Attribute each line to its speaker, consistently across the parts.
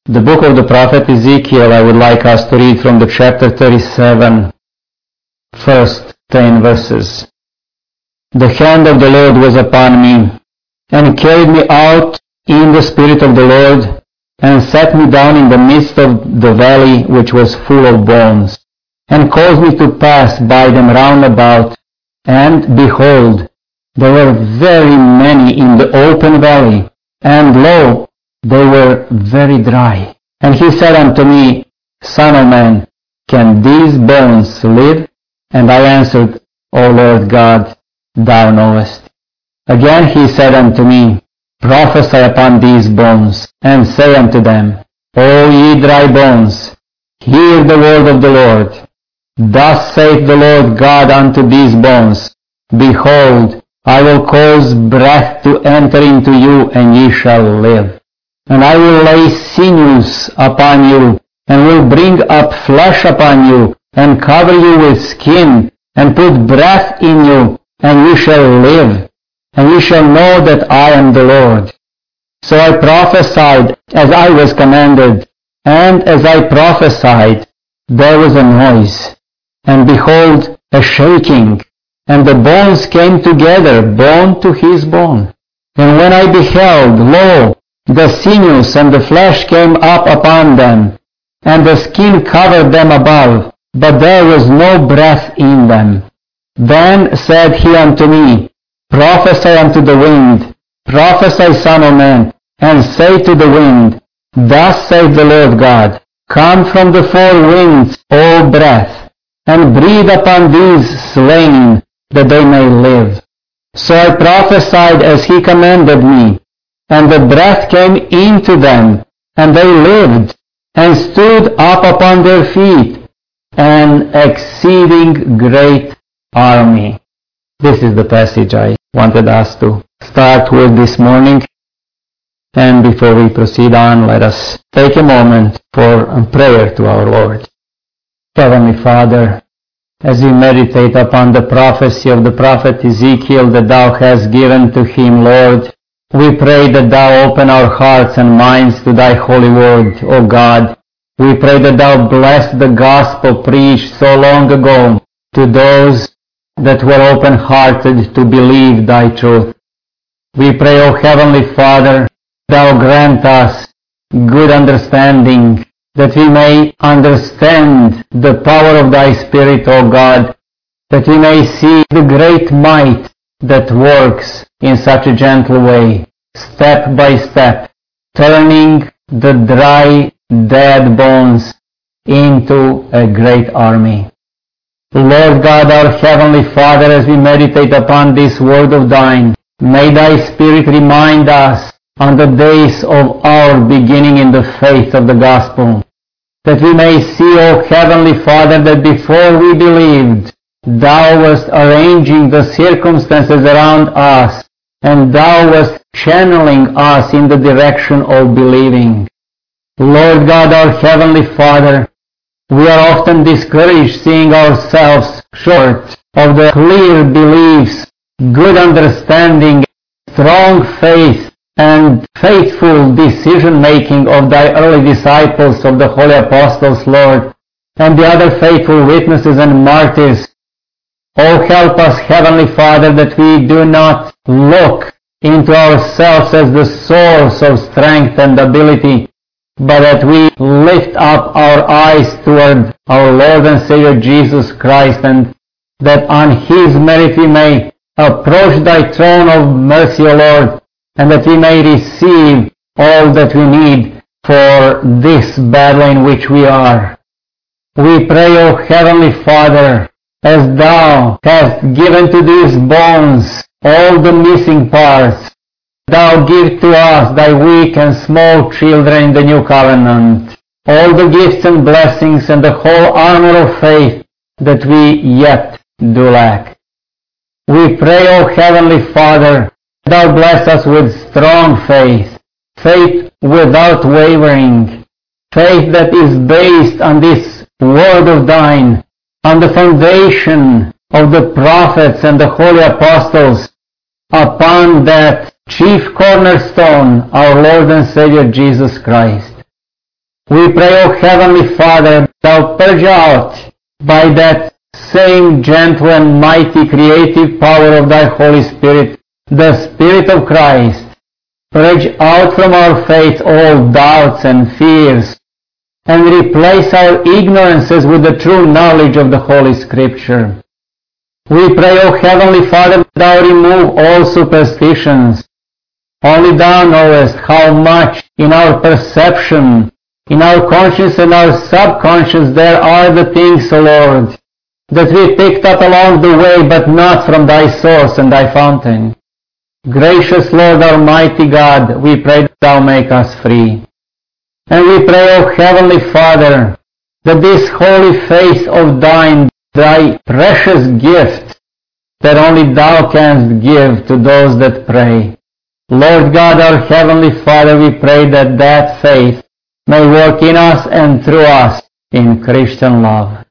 Speaker 1: The book of the prophet Ezekiel, I would like us to read from the chapter 37, first 10 verses. The hand of the Lord was upon me, and carried me out in the Spirit of the Lord, and set me down in the midst of the valley which was full of bones, and caused me to pass by them round about, and behold, there were very many in the open valley, and lo, they were very dry. And he said unto me, Son of man, can these bones live? And I answered, O Lord God, thou knowest. Again he said unto me, Prophesy upon these bones, and say unto them, O ye dry bones, hear the word of the Lord. Thus saith the Lord God unto these bones, Behold, I will cause breath to enter into you, and ye shall live. And I will lay sinews upon you, and will bring up flesh upon you, and cover you with skin, and put breath in you, and ye shall live, and ye shall know that I am the Lord. So I prophesied as I was commanded, and as I prophesied, there was a noise, and behold, a shaking, and the bones came together, bone to his bone. And when I beheld, lo, the sinews and the flesh came up upon them, and the skin covered them above, but there was no breath in them. Then said he unto me, Prophesy unto the wind, prophesy, Son of man, and say to the wind, Thus saith the Lord God, Come from the four winds, O breath, and breathe upon these slain, that they may live. So I prophesied as he commanded me, and the breath came into them, and they lived, and stood up upon their feet, an exceeding great army. This is the passage I wanted us to start with this morning. And before we proceed on, let us take a moment for a prayer to our Lord. Heavenly Father, as we meditate upon the prophecy of the prophet Ezekiel that Thou hast given to him, Lord, we pray that Thou open our hearts and minds to Thy holy word, O God. We pray that Thou bless the gospel preached so long ago to those that were open-hearted to believe Thy truth. We pray, O Heavenly Father, Thou grant us good understanding, that we may understand the power of Thy Spirit, O God, that we may see the great might that works in such a gentle way, step by step, turning the dry, dead bones into a great army. Lord God, our Heavenly Father, as we meditate upon this word of Thine, may Thy Spirit remind us on the days of our beginning in the faith of the gospel, that we may see, O Heavenly Father, that before we believed, Thou wast arranging the circumstances around us, and Thou wast channeling us in the direction of believing. Lord God, our Heavenly Father, we are often discouraged seeing ourselves short of the clear beliefs, good understanding, strong faith, and faithful decision-making of Thy early disciples, of the holy apostles, Lord, and the other faithful witnesses and martyrs. Oh, help us, Heavenly Father, that we do not look into ourselves as the source of strength and ability, but that we lift up our eyes toward our Lord and Savior Jesus Christ, and that on His merit we may approach Thy throne of mercy, O Lord, and that we may receive all that we need for this battle in which we are. We pray, O Heavenly Father, as Thou hast given to these bones all the missing parts, Thou give to us, Thy weak and small children in the new covenant, all the gifts and blessings and the whole armor of faith that we yet do lack. We pray, O Heavenly Father, Thou bless us with strong faith, faith without wavering, faith that is based on this word of Thine, on the foundation of the prophets and the holy apostles, upon that chief cornerstone, our Lord and Savior Jesus Christ. We pray, O Heavenly Father, Thou purge out by that same gentle and mighty creative power of Thy Holy Spirit, the Spirit of Christ. Purge out from our faith all doubts and fears, and replace our ignorances with the true knowledge of the Holy Scripture. We pray, O Heavenly Father, Thou remove all superstitions. Only Thou knowest how much in our perception, in our conscious and our subconscious there are the things, O Lord, that we picked up along the way, but not from Thy source and Thy fountain. Gracious Lord, Almighty God, we pray that Thou make us free. And we pray, O Heavenly Father, that this holy faith of Thine, Thy precious gift, that only Thou canst give to those that pray. Lord God, our Heavenly Father, we pray that that faith may work in us and through us in Christian love.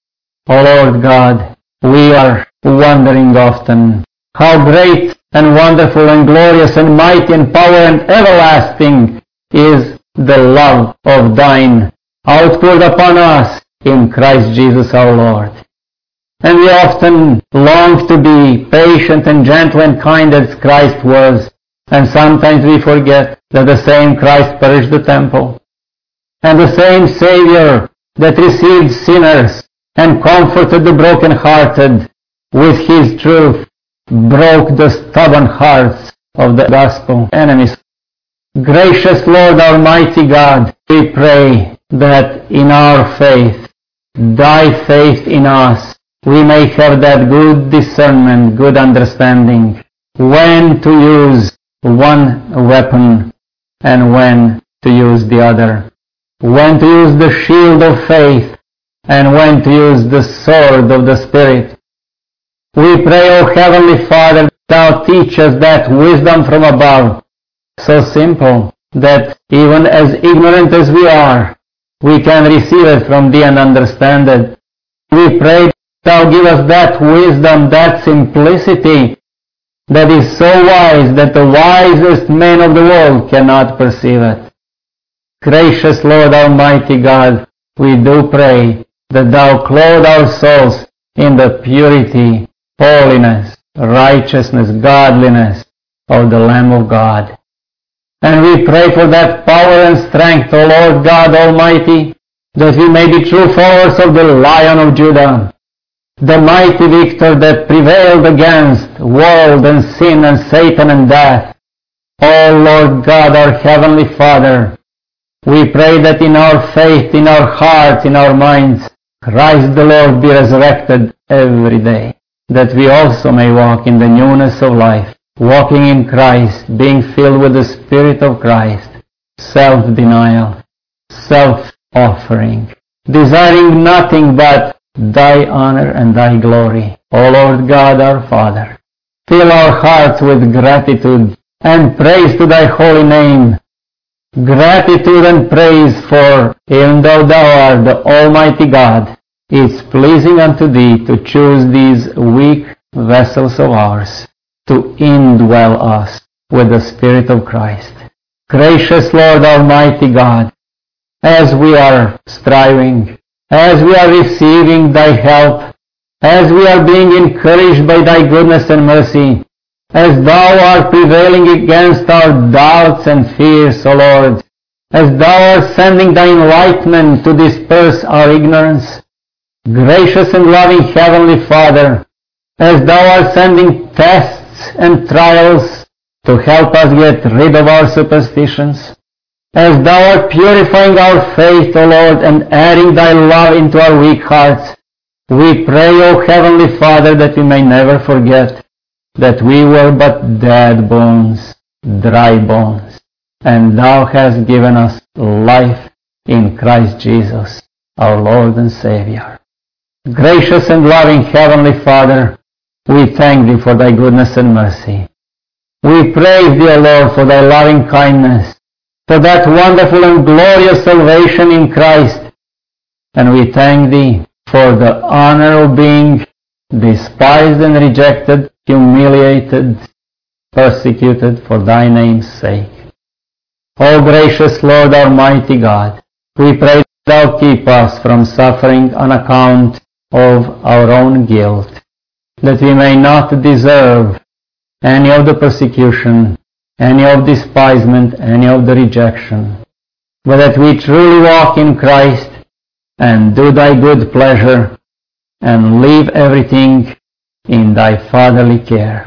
Speaker 1: O Lord God, we are wondering often how great and wonderful and glorious and mighty and power and everlasting is the love of Thine outpoured upon us in Christ Jesus our Lord. And we often long to be patient and gentle and kind as Christ was, and sometimes we forget that the same Christ purged the temple, and the same Savior that received sinners and comforted the broken-hearted with His truth broke the stubborn hearts of the gospel enemies. Gracious Lord, Almighty God, we pray that in our faith, Thy faith in us, we may have that good discernment, good understanding, when to use one weapon and when to use the other, when to use the shield of faith and when to use the sword of the Spirit. We pray, O Heavenly Father, Thou teach us that wisdom from above, so simple that even as ignorant as we are, we can receive it from Thee and understand it. We pray Thou give us that wisdom, that simplicity that is so wise that the wisest men of the world cannot perceive it. Gracious Lord, Almighty God, we do pray that Thou clothe our souls in the purity, holiness, righteousness, godliness of the Lamb of God. And we pray for that power and strength, O Lord God Almighty, that we may be true followers of the Lion of Judah, the mighty victor that prevailed against world and sin and Satan and death. O Lord God, our Heavenly Father, we pray that in our faith, in our hearts, in our minds, Christ the Lord be resurrected every day, that we also may walk in the newness of life, walking in Christ, being filled with the Spirit of Christ, self-denial, self-offering, desiring nothing but Thy honor and Thy glory. O Lord God, our Father, fill our hearts with gratitude and praise to Thy holy name. Gratitude and praise, for even though Thou art the Almighty God, it's pleasing unto Thee to choose these weak vessels of ours to indwell us with the Spirit of Christ. Gracious Lord, Almighty God, as we are striving, as we are receiving Thy help, as we are being encouraged by Thy goodness and mercy, as Thou art prevailing against our doubts and fears, O Lord, as Thou art sending Thy enlightenment to disperse our ignorance, gracious and loving Heavenly Father, as Thou art sending tests and trials to help us get rid of our superstitions, as Thou art purifying our faith, O Lord, and adding Thy love into our weak hearts, we pray, O Heavenly Father, that we may never forget that we were but dead bones, dry bones, and Thou hast given us life in Christ Jesus, our Lord and Savior. Gracious and loving Heavenly Father, we thank Thee for Thy goodness and mercy. We praise Thee, O Lord, for Thy loving kindness, for that wonderful and glorious salvation in Christ. And we thank Thee for the honor of being despised and rejected, humiliated, persecuted for Thy name's sake. O gracious Lord, Almighty God, We pray that Thou keep us from suffering on account of our own guilt, that we may not deserve any of the persecution, any of despisement, any of the rejection, but that we truly walk in Christ and do Thy good pleasure and leave everything in Thy fatherly care.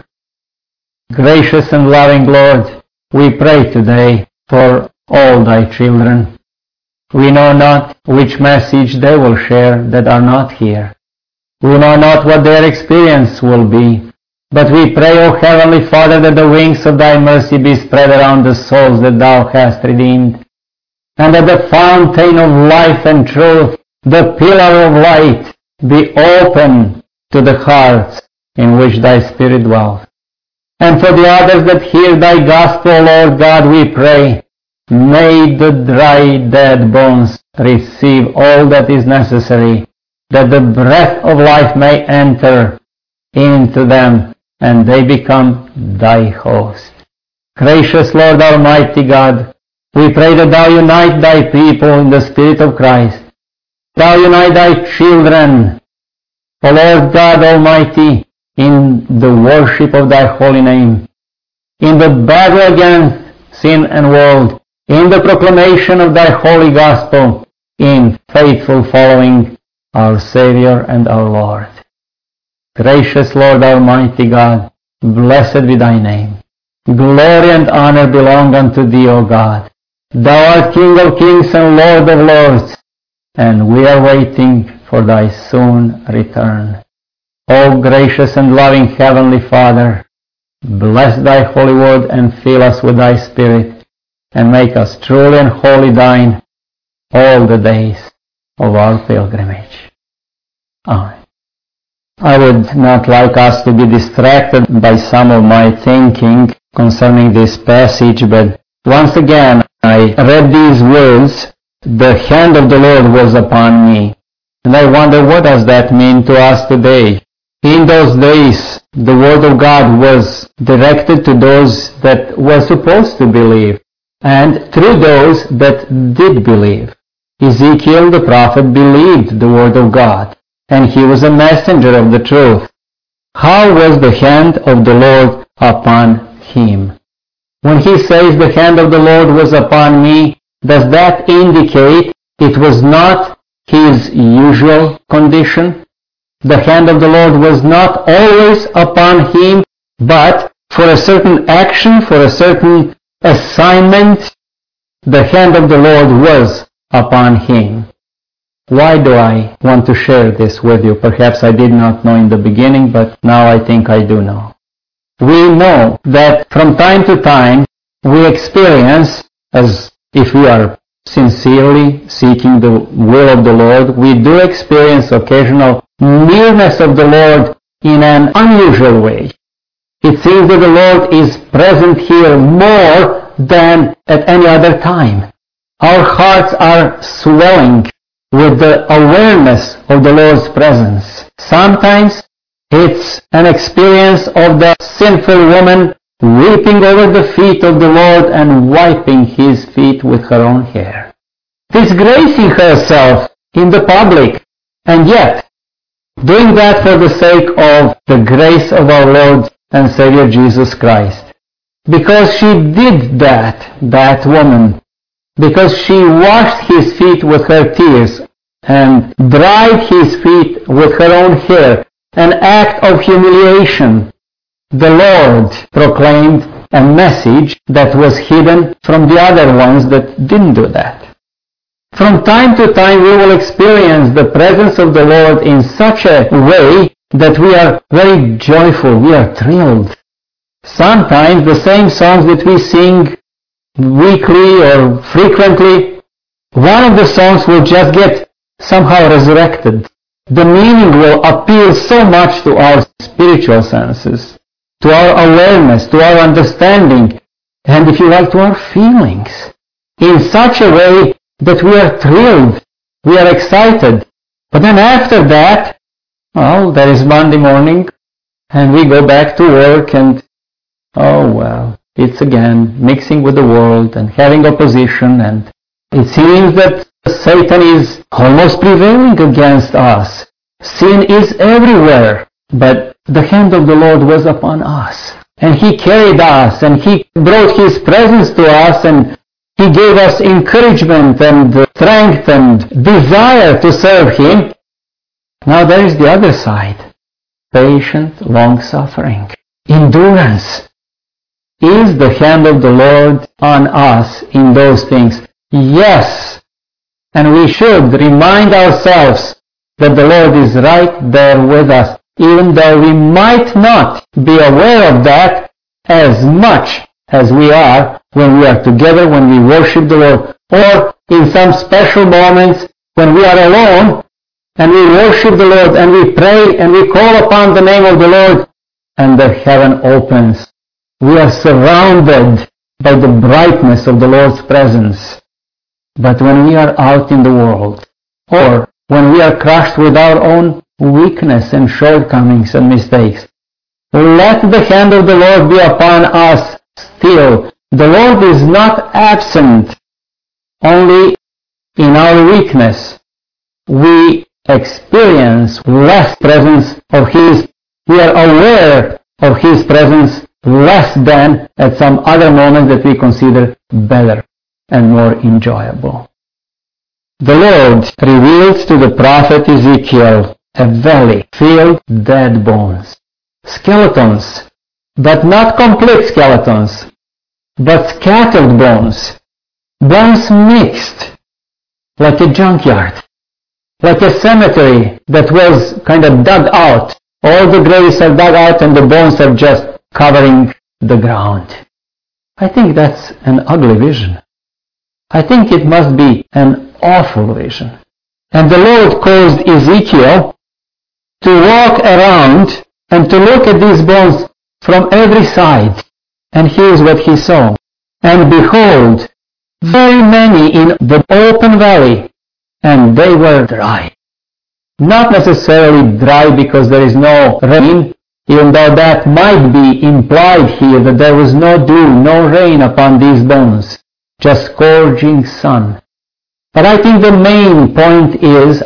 Speaker 1: Gracious and loving Lord, we pray today for all Thy children. We know not which message they will share that are not here. We know not what their experience will be, but we pray, O Heavenly Father, that the wings of Thy mercy be spread around the souls that Thou hast redeemed, and that the fountain of life and truth, the pillar of light, be open to the hearts in which Thy Spirit dwells. And for the others that hear Thy gospel, Lord God, we pray, may the dry, dead bones receive all that is necessary, that the breath of life may enter into them, and they become Thy host. Gracious Lord Almighty God, we pray that Thou unite Thy people in the Spirit of Christ. Thou unite Thy children, O Lord God Almighty, in the worship of Thy holy name, in the battle against sin and world, in the proclamation of Thy holy gospel, in faithful following our Savior and our Lord. Gracious Lord Almighty God, blessed be Thy name. Glory and honor belong unto Thee, O God. Thou art King of kings and Lord of lords, and we are waiting for Thy soon return. O gracious and loving Heavenly Father, bless Thy holy word and fill us with Thy Spirit, and make us truly and wholly Thine all the days of our pilgrimage. Amen. I would not like us to be distracted by some of my thinking concerning this passage, but once again I read these words, the hand of the Lord was upon me. And I wonder, what does that mean to us today? In those days, the Word of God was directed to those that were supposed to believe, and through those that did believe. Ezekiel the prophet believed the Word of God, and he was a messenger of the truth. How was the hand of the Lord upon him? When he says the hand of the Lord was upon me, does that indicate it was not his usual condition? The hand of the Lord was not always upon him, but for a certain action, for a certain assignment, the hand of the Lord was upon him. Why do I want to share this with you? Perhaps I did not know in the beginning, but now I think I do know. We know that from time to time we experience, as if we are sincerely seeking the will of the Lord, we do experience occasional nearness of the Lord in an unusual way. It seems that the Lord is present here more than at any other time. Our hearts are swelling with the awareness of the Lord's presence. Sometimes it's an experience of the sinful woman weeping over the feet of the Lord and wiping his feet with her own hair, disgracing herself in the public, and yet doing that for the sake of the grace of our Lord and Savior Jesus Christ. Because she did that woman, because she washed his feet with her tears and dried his feet with her own hair, an act of humiliation, the Lord proclaimed a message that was hidden from the other ones that didn't do that. From time to time we will experience the presence of the Lord in such a way that we are very joyful, we are thrilled. Sometimes the same songs that we sing weekly or frequently, one of the songs will just get somehow resurrected. The meaning will appeal so much to our spiritual senses, to our awareness, to our understanding, and if you like, to our feelings, in such a way that we are thrilled, we are excited. But then after that, well, there is Monday morning, and we go back to work, and oh well, it's again mixing with the world and having opposition, and it seems that Satan is almost prevailing against us. Sin is everywhere. But the hand of the Lord was upon us. And He carried us, and He brought His presence to us, and He gave us encouragement and strength and desire to serve Him. Now there is the other side. Patient, long-suffering, endurance. Is the hand of the Lord on us in those things? Yes. And we should remind ourselves that the Lord is right there with us, even though we might not be aware of that as much as we are when we are together, when we worship the Lord, or in some special moments when we are alone and we worship the Lord and we pray and we call upon the name of the Lord and the heaven opens. We are surrounded by the brightness of the Lord's presence. But when we are out in the world, or when we are crushed with our own weakness and shortcomings and mistakes, let the hand of the Lord be upon us still. The Lord is not absent only in our weakness. We experience less presence of His. We are aware of His presence less than at some other moment that we consider better and more enjoyable. The Lord reveals to the prophet Ezekiel a valley filled with dead bones, skeletons, but not complete skeletons, but scattered bones, bones mixed, like a junkyard, like a cemetery that was kind of dug out. All the graves are dug out and the bones are just covering the ground. I think that's an ugly vision. I think it must be an awful vision. And the Lord caused Ezekiel to walk around and to look at these bones from every side. And here's what he saw. And behold, very many in the open valley, and they were dry. Not necessarily dry because there is no rain, even though that might be implied here, that there was no dew, no rain upon these bones, just scorching sun. But I think the main point is,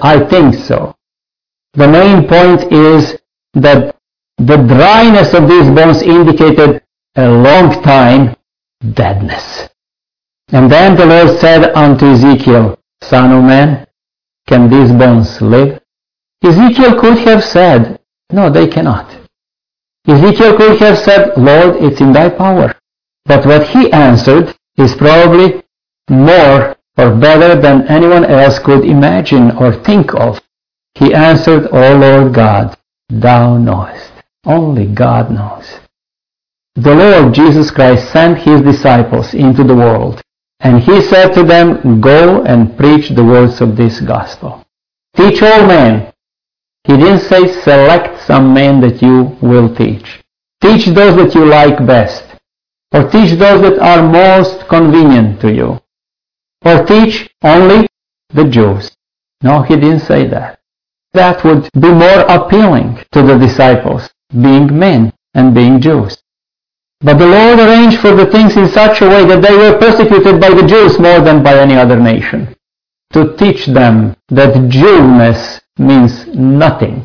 Speaker 1: the main point is that the dryness of these bones indicated a long time deadness. And then the Lord said unto Ezekiel, Son of man, can these bones live? Ezekiel could have said, no, they cannot. Ezekiel could have said, Lord, it's in thy power. But what he answered is probably more or better than anyone else could imagine or think of. He answered, O Lord God, thou knowest. Only God knows. The Lord Jesus Christ sent His disciples into the world, and He said to them, Go and preach the words of this gospel. Teach all men. He didn't say select some men that you will teach. Teach those that you like best. Or teach those that are most convenient to you. Or teach only the Jews. No, He didn't say that. That would be more appealing to the disciples, being men and being Jews. But the Lord arranged for the things in such a way that they were persecuted by the Jews more than by any other nation, to teach them that Jewness means nothing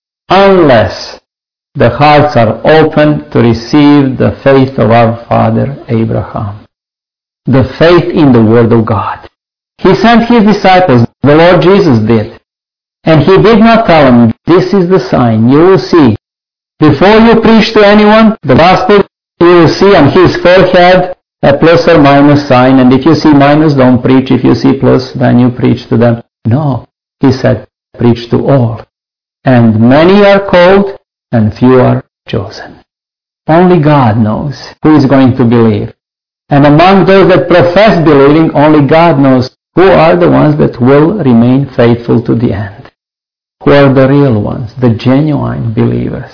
Speaker 1: unless the hearts are open to receive the faith of our father Abraham, the faith in the Word of God. He sent His disciples, the Lord Jesus did, and He did not tell them, this is the sign, you will see. Before you preach to anyone the gospel, you will see on his forehead a plus or minus sign, and if you see minus, don't preach. If you see plus, then you preach to them. No, He said, preach to all. And many are called, and few are chosen. Only God knows who is going to believe. And among those that profess believing, only God knows who are the ones that will remain faithful to the end. Who are the real ones, the genuine believers.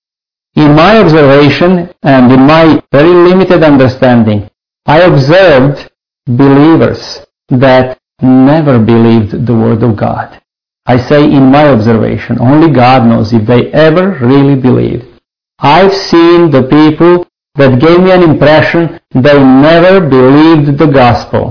Speaker 1: In my observation and in my very limited understanding, I observed believers that never believed the Word of God. I say in my observation, only God knows if they ever really believed. I've seen the people that gave me an impression they never believed the gospel.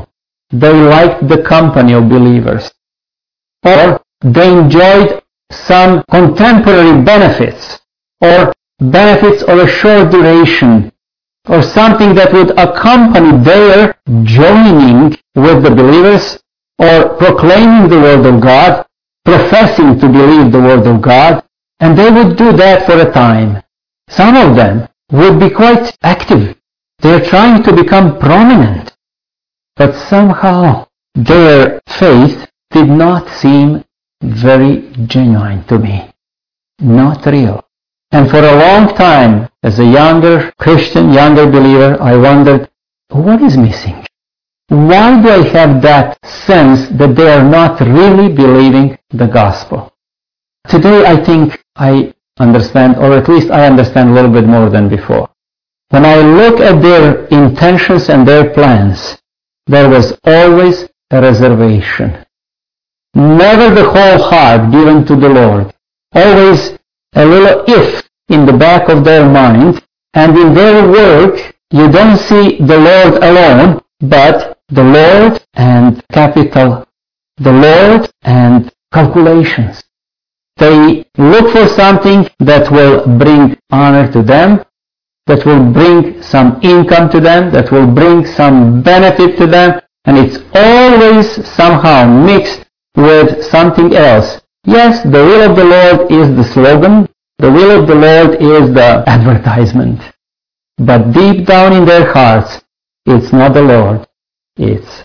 Speaker 1: they liked the company of believers, or they enjoyed some contemporary benefits, or benefits of a short duration, or something that would accompany their joining with the believers, or proclaiming the Word of God, professing to believe the Word of God, and they would do that for a time. Some of them would be quite active. They're trying to become prominent. But somehow their faith did not seem very genuine to me. Not real. And for a long time, as a younger Christian, younger believer, I wondered, what is missing? Why do I have that sense that they are not really believing the gospel? Today I think I understand, or at least I understand a little bit more than before. When I look at their intentions and their plans, there was always a reservation. Never the whole heart given to the Lord. Always a little if in the back of their mind, and in their work you don't see the Lord alone, but the Lord and capital, the Lord and calculations. They look for something that will bring honor to them, that will bring some income to them, that will bring some benefit to them, and it's always somehow mixed with something else. Yes, the will of the Lord is the slogan, the will of the Lord is the advertisement. But deep down in their hearts, it's not the Lord, it's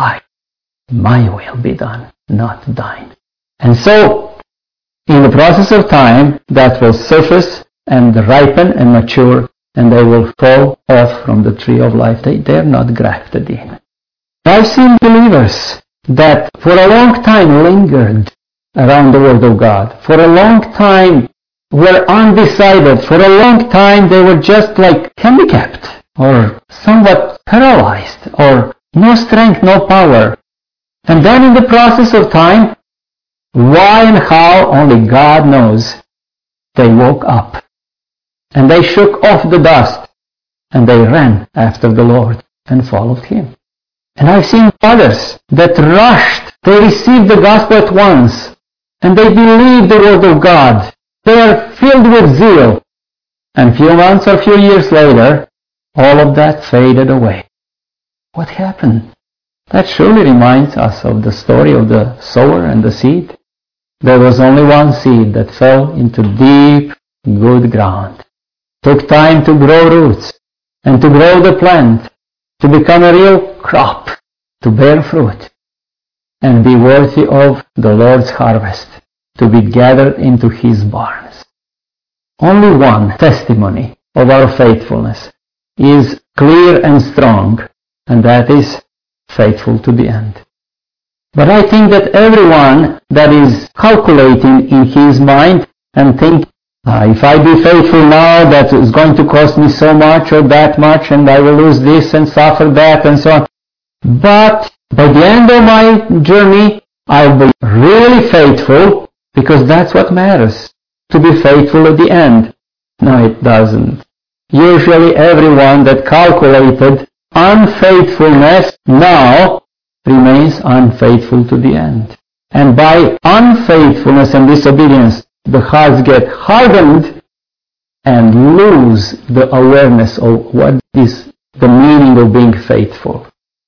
Speaker 1: my will be done, not thine. And so, in the process of time, that will surface and ripen and mature, and they will fall off from the tree of life. They're not grafted in. I've seen believers that for a long time lingered around the Word of God. For a long time were undecided. For a long time they were just like handicapped or somewhat paralyzed or no strength, no power. And then in the process of time, why and how, only God knows, they woke up. And they shook off the dust, and they ran after the Lord and followed Him. And I've seen others that rushed. They received the gospel at once, and they believed the Word of God. They are filled with zeal. And few months or few years later, all of that faded away. What happened? That surely reminds us of the story of the sower and the seed. There was only one seed that fell into deep, good ground. Took time to grow roots and to grow the plant, to become a real crop, to bear fruit, and be worthy of the Lord's harvest, to be gathered into His barns. Only one testimony of our faithfulness is clear and strong, and that is faithful to the end. But I think that everyone that is calculating in his mind and thinking, if I be faithful now, that is going to cost me so much or that much, and I will lose this and suffer that and so on. But by the end of my journey, I'll be really faithful, because that's what matters, to be faithful at the end. No, it doesn't. Usually everyone that calculated unfaithfulness now remains unfaithful to the end. And by unfaithfulness and disobedience, the hearts get hardened and lose the awareness of what is the meaning of being faithful.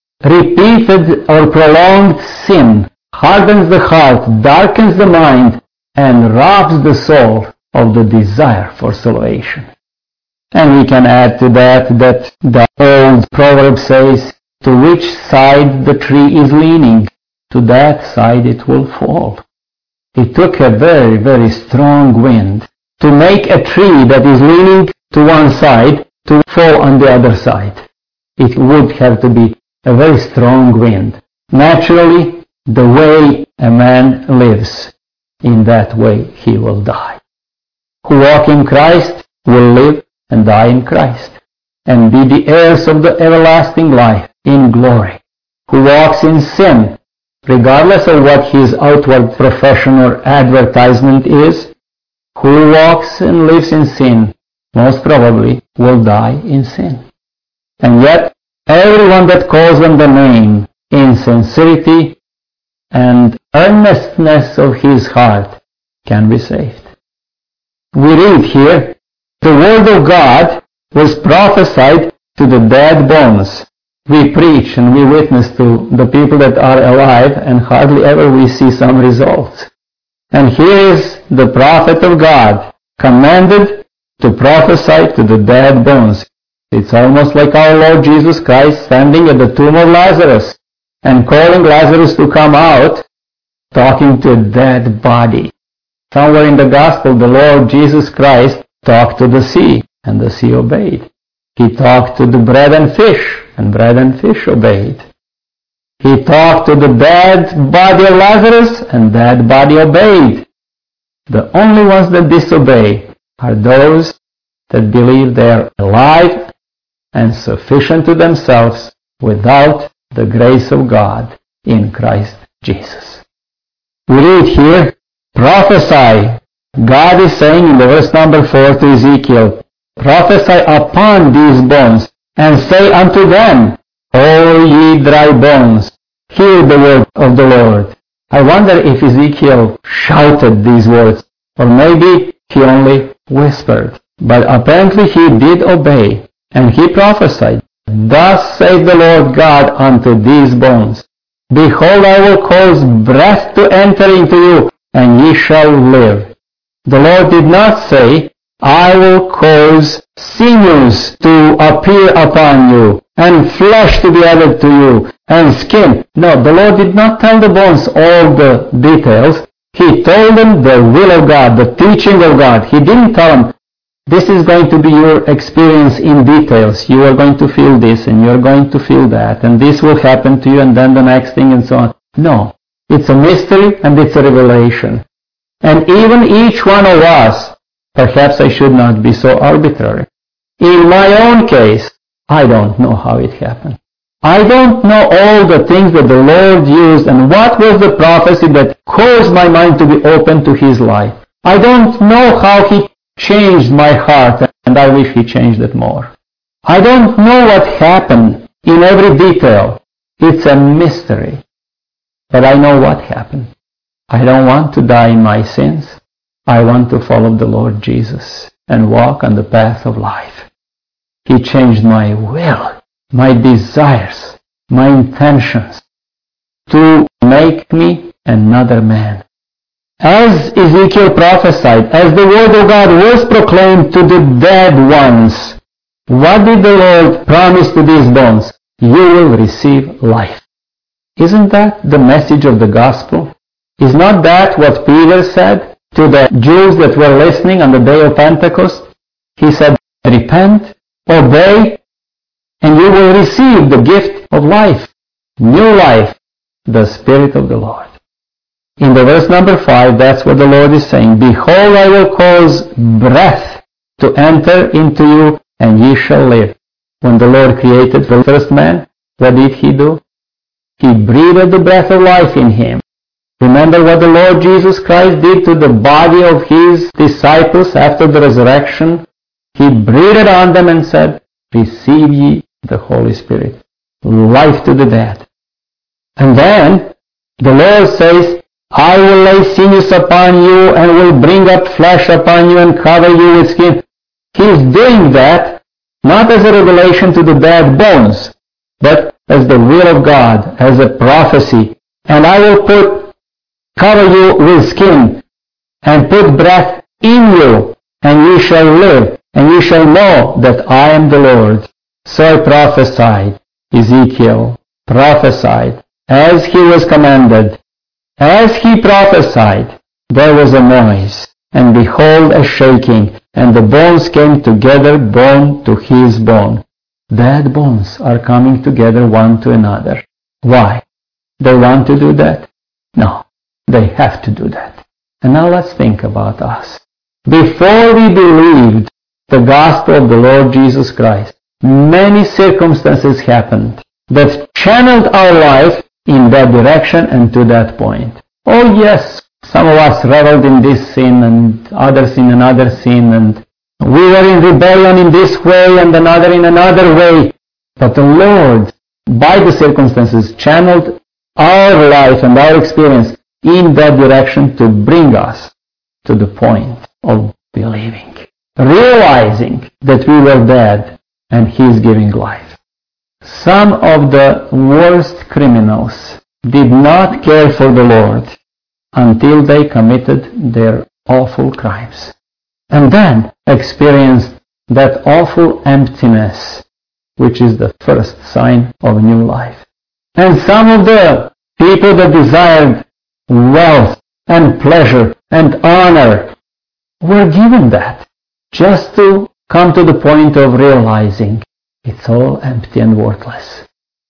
Speaker 1: Repeated or prolonged sin hardens the heart, darkens the mind, and robs the soul of the desire for salvation. And we can add to that the old proverb says, to which side the tree is leaning, to that side it will fall. It took a very, very strong wind to make a tree that is leaning to one side to fall on the other side. It would have to be a very strong wind. Naturally, the way a man lives, in that way he will die. Who walk in Christ will live and die in Christ, and be the heirs of the everlasting life in glory. Who walks in sin, regardless of what his outward profession or advertisement is, who walks and lives in sin, most probably will die in sin. And yet, everyone that calls on the name in sincerity and earnestness of his heart, can be saved. We read here, the word of God was prophesied to the dead bones. We preach and we witness to the people that are alive, and hardly ever we see some results. And here is the prophet of God commanded to prophesy to the dead bones. It's almost like our Lord Jesus Christ standing at the tomb of Lazarus and calling Lazarus to come out, talking to a dead body. Somewhere in the gospel, the Lord Jesus Christ talked to the sea, and the sea obeyed. He talked to the bread and bread and fish obeyed. He talked to the dead body of Lazarus, and that body obeyed. The only ones that disobey are those that believe they are alive and sufficient to themselves without the grace of God in Christ Jesus. We read here, prophesy. God is saying in the verse number 4 to Ezekiel, prophesy upon these bones, and say unto them, O ye dry bones, hear the word of the Lord. I wonder if Ezekiel shouted these words, or maybe he only whispered. But apparently he did obey, and he prophesied, thus saith the Lord God unto these bones, behold, I will cause breath to enter into you, and ye shall live. The Lord did not say, I will cause sinews to appear upon you, and flesh to be added to you, and skin. No, the Lord did not tell the bones all the details. He told them the will of God, the teaching of God. He didn't tell them, this is going to be your experience in details. You are going to feel this, and you are going to feel that, and this will happen to you, and then the next thing, and so on. No, it's a mystery, and it's a revelation. And even each one of us, perhaps I should not be so arbitrary. In my own case, I don't know how it happened. I don't know all the things that the Lord used and what was the prophecy that caused my mind to be open to His light. I don't know how He changed my heart, and I wish He changed it more. I don't know what happened in every detail. It's a mystery. But I know what happened. I don't want to die in my sins. I want to follow the Lord Jesus and walk on the path of life. He changed my will, my desires, my intentions to make me another man. As Ezekiel prophesied, as the word of God was proclaimed to the dead ones, what did the Lord promise to these bones? You will receive life. Isn't that the message of the gospel? Is not that what Peter said to the Jews that were listening on the day of Pentecost? He said, repent, obey, and you will receive the gift of life, new life, the Spirit of the Lord. In the verse number 5, that's what the Lord is saying. Behold, I will cause breath to enter into you, and ye shall live. When the Lord created the first man, what did He do? He breathed the breath of life in him. Remember what the Lord Jesus Christ did to the body of His disciples after the resurrection? He breathed on them and said, receive ye the Holy Spirit. Life to the dead. And then the Lord says, I will lay sinews upon you and will bring up flesh upon you and cover you with skin. He is doing that not as a revelation to the dead bones, but as the will of God, as a prophecy. And I will cover you with skin and put breath in you, and ye shall live, and ye shall know that I am the Lord. So I prophesied. Ezekiel prophesied as he was commanded. As he prophesied, there was a noise, and behold, a shaking, and the bones came together, bone to his bone. Dead bones are coming together one to another. Why? They want to do that? No, they have to do that. And now let's think about us. Before we believed the gospel of the Lord Jesus Christ, many circumstances happened that channeled our life in that direction and to that point. Oh yes, some of us reveled in this sin and others in another sin, and we were in rebellion in this way and another in another way. But the Lord by the circumstances, channeled our life and our experience in that direction to bring us to the point of believing, realizing that we were dead and He is giving life. Some of the worst criminals did not care for the Lord until they committed their awful crimes, and then experienced that awful emptiness, which is the first sign of new life. And some of the people that desired wealth and pleasure and honor were given that just to come to the point of realizing it's all empty and worthless.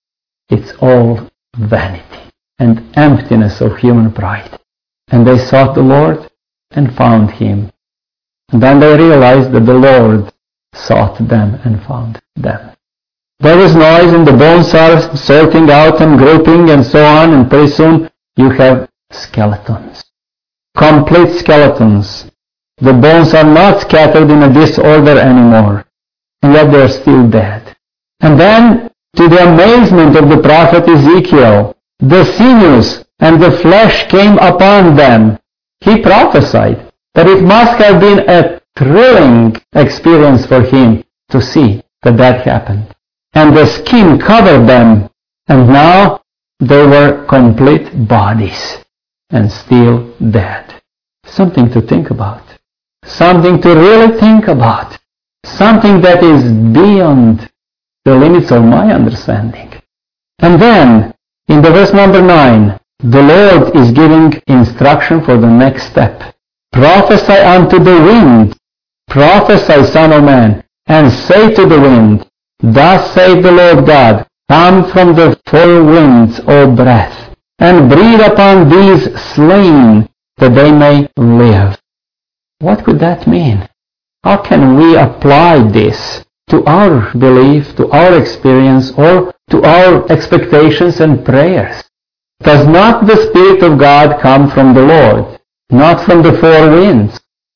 Speaker 1: It's all vanity and emptiness of human pride. And they sought the Lord and found Him. And then they realized that the Lord sought them and found them. There is noise and the bones are sorting out and grouping and so on, and pretty soon you have skeletons. Complete skeletons. The bones are not scattered in a disorder anymore, and yet they are still dead. And then, to the amazement of the prophet Ezekiel, the sinews and the flesh came upon them. He prophesied that it must have been a thrilling experience for him to see that happened. And the skin covered them, and now they were complete bodies and still dead. Something to think about. Something to really think about. Something that is beyond the limits of my understanding. And then, in the verse number 9, the Lord is giving instruction for the next step. Prophesy unto the wind. Prophesy, son of man, and say to the wind, Thus saith the Lord God, Come from the four winds, O breath, and breathe upon these slain, that they may live. What could that mean? How can we apply this to our belief, to our experience, or to our expectations and prayers? Does not the Spirit of God come from the Lord, not from the four winds?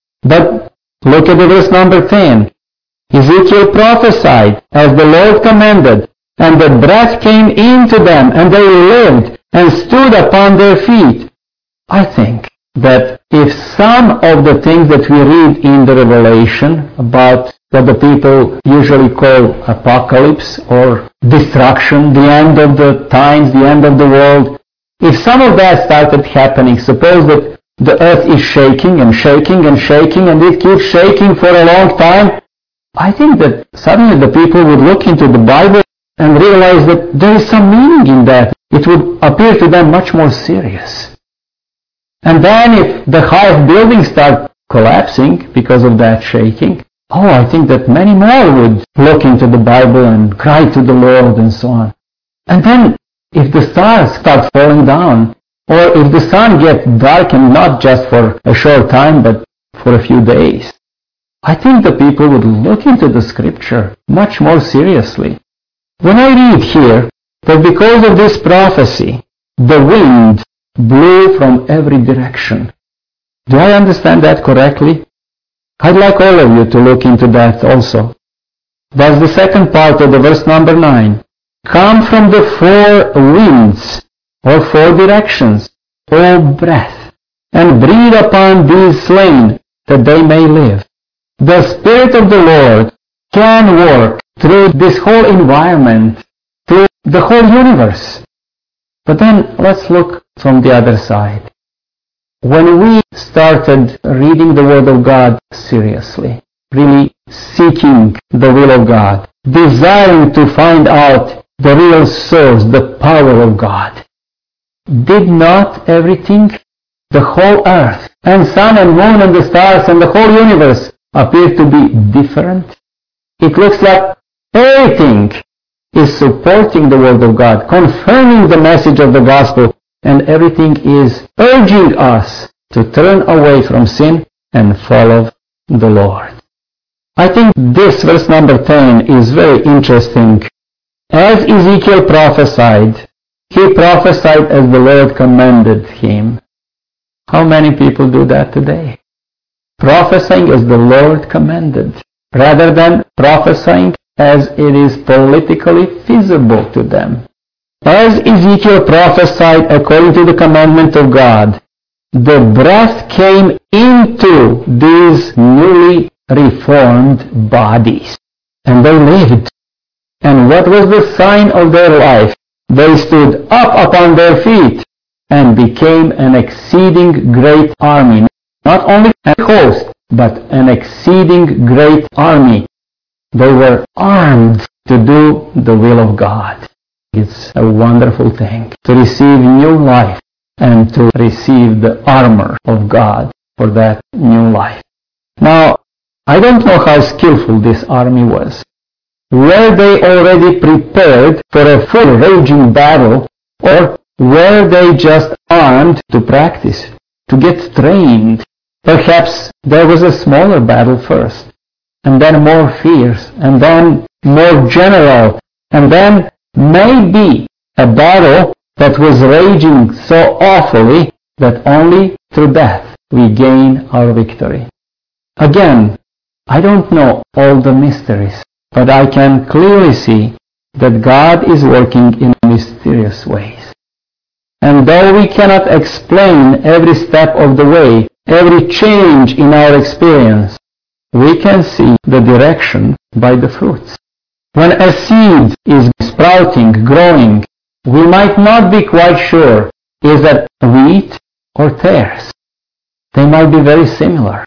Speaker 1: But look at the verse number 10. Ezekiel prophesied as the Lord commanded, and the breath came into them, and they lived and stood upon their feet. I think that if some of the things that we read in the Revelation about what the people usually call apocalypse or destruction, the end of the times, the end of the world, if some of that started happening, suppose that the earth is shaking and shaking and shaking, and it keeps shaking for a long time, I think that suddenly the people would look into the Bible and realize that there is some meaning in that. It would appear to them much more serious. And then if the highest buildings start collapsing because of that shaking, I think that many more would look into the Bible and cry to the Lord and so on. And then if the stars start falling down, or if the sun gets darkened not just for a short time but for a few days, I think the people would look into the Scripture much more seriously. When I read here that because of this prophecy, the wind blew from every direction, do I understand that correctly? I'd like all of you to look into that also. That's the second part of the verse number 9. Come from the four winds, or four directions, O breath, and breathe upon these slain, that they may live. The Spirit of the Lord can work through this whole environment, through the whole universe. But then let's look from the other side. When we started reading the Word of God seriously, really seeking the will of God, desiring to find out the real source, the power of God, did not everything, the whole earth, and sun and moon and the stars and the whole universe appear to be different? It looks like everything is supporting the Word of God, confirming the message of the gospel, and everything is urging us to turn away from sin and follow the Lord. I think this verse number 10 is very interesting. As Ezekiel prophesied, he prophesied as the Lord commanded him. How many people do that today? Prophesying as the Lord commanded, rather than prophesying as it is politically feasible to them. As Ezekiel prophesied according to the commandment of God, the breath came into these newly reformed bodies, and they lived. And what was the sign of their life? They stood up upon their feet and became an exceeding great army. Not only a host, but an exceeding great army. They were armed to do the will of God. It's a wonderful thing to receive new life and to receive the armor of God for that new life. Now, I don't know how skillful this army was. Were they already prepared for a full raging battle, or were they just armed to practice, to get trained? Perhaps there was a smaller battle first, and then more fierce, and then more general, and then maybe a battle that was raging so awfully that only through death we gain our victory. Again, I don't know all the mysteries, but I can clearly see that God is working in mysterious ways. And though we cannot explain every step of the way, every change in our experience, we can see the direction by the fruits. When a seed is sprouting, growing, we might not be quite sure, is that wheat or tares? They might be very similar.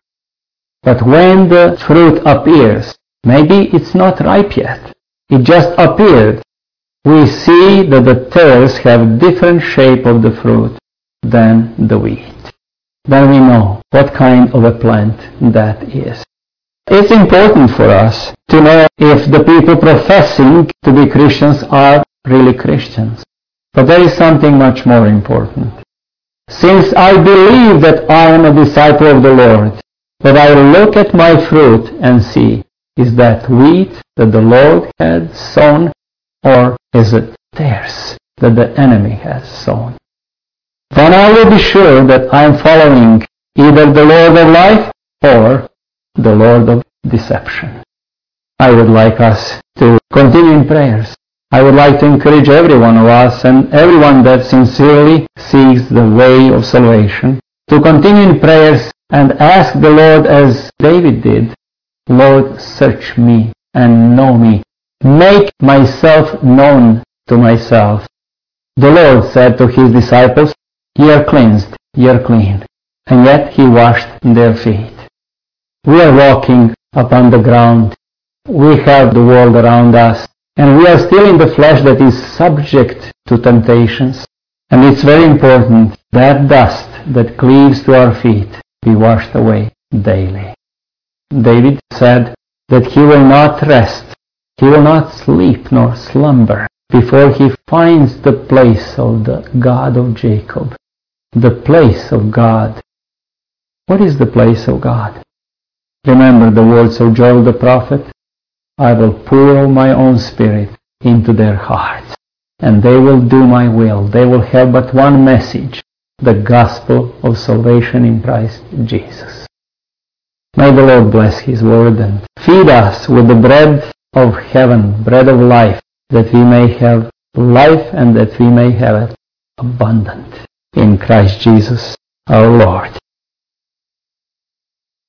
Speaker 1: But when the fruit appears, maybe it's not ripe yet, it just appeared, we see that the tares have different shape of the fruit than the wheat. Then we know what kind of a plant that is. It's important for us to know if the people professing to be Christians are really Christians. But there is something much more important. Since I believe that I am a disciple of the Lord, that I look at my fruit and see, is that wheat that the Lord had sown, or is it tares that the enemy has sown? Then I will be sure that I am following either the Lord of life or the Lord of deception. I would like us to continue in prayers. I would like to encourage every one of us and everyone that sincerely seeks the way of salvation to continue in prayers and ask the Lord as David did, Lord, search me and know me. Make myself known to myself. The Lord said to his disciples, ye are cleansed, ye are clean. And yet he washed their feet. We are walking upon the ground. We have the world around us. And we are still in the flesh that is subject to temptations. And it's very important that dust that cleaves to our feet be washed away daily. David said that he will not rest, he will not sleep nor slumber before he finds the place of the God of Jacob. The place of God. What is the place of God? Remember the words of Joel the prophet, I will pour my own spirit into their hearts, and they will do my will. They will have but one message, the gospel of salvation in Christ Jesus. May the Lord bless his word and feed us with the bread of heaven, bread of life, that we may have life and that we may have it abundant in Christ Jesus our Lord.